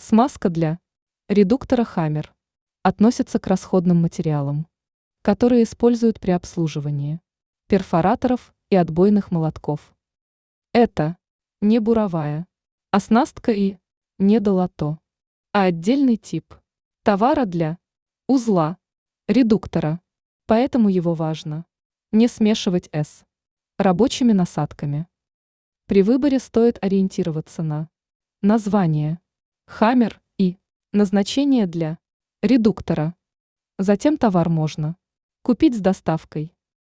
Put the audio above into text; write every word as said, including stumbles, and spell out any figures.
Смазка для редуктора Хаммер относится к расходным материалам, которые используют при обслуживании перфораторов и отбойных молотков. Это не буровая оснастка и не долото, а отдельный тип товара для узла редуктора, поэтому его важно не смешивать с рабочими насадками. При выборе стоит ориентироваться на название Хаммер и назначение для редуктора. Затем товар можно купить с доставкой.